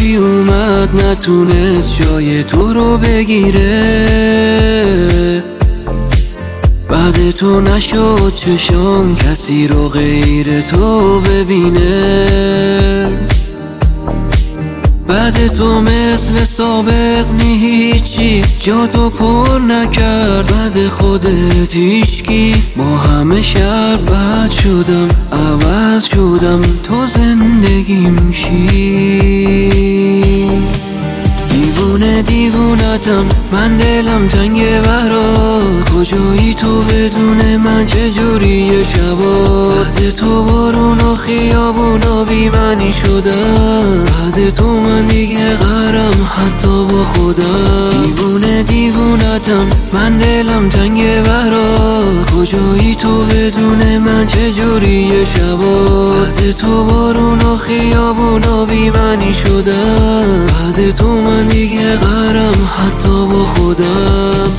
وقتی اومد نتونست جای تو رو بگیره. بعد تو نشد چشام کسی رو غیر تو ببینه. بعد تو مثل سابق نی هیچی جا تو پر نکرد. بعد خودت هیچکی با همه شهر بد شدم، عوض شدم، تو زندگیم شی. دیوونه دیوونتم من، دلم تنگه برات. کجایی تو بدون من چجوری شبا؟ بعد تو بارون و خیابون و بی معنی شدم. بعد تو من دیگه غرم حتی با خودم. دیوونه دیوونتم من، دلم تنگه برات. کجایی تو بدون من چجوری شبا؟ بعد تو بارون و خیابون و بی معنی شدم. بعد تو من دیگه غرم حتی با خودم.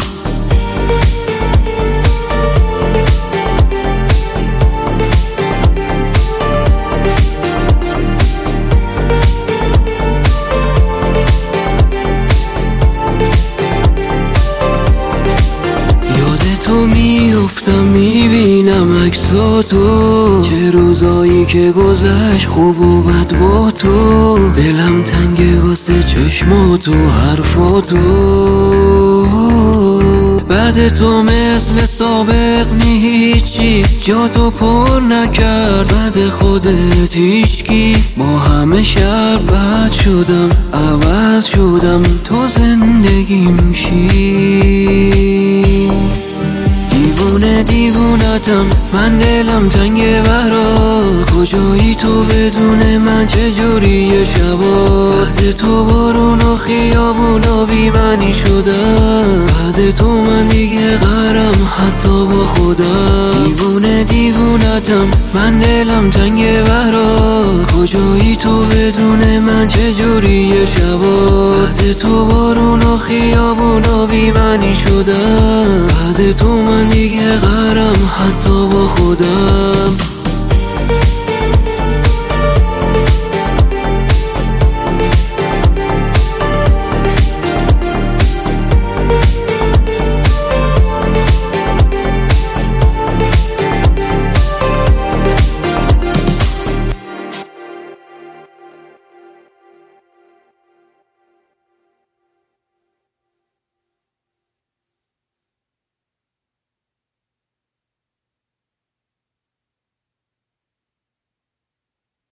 تو میافتم میبینم عکساتو، چه روزایی که گذشت خوب و بد با تو. دلم تنگه واسه چشماتو حرفاتو. بعد تو مثل سابق نی هیچی جا تو پر نکرد. بعد خودت هیچکی با همه شهر بد شدم، عوض شدم، تو زندگیم شی. دیوونه دیوونتم من، دلم تنگه برات. کجایی تو بدون من چجوری شبا؟ بعد تو بارون و خیابون و بی معنی شدم. بعد تو من دیگه غرم حتی با خودم. دیوونه دیوونتم من، دلم تنگه برات. کجایی تو بدون من چجوری شبا؟ بعد تو بارون و خیابون و بی معنی شدم. بعد تو من دیگه غرم حتی با خودم.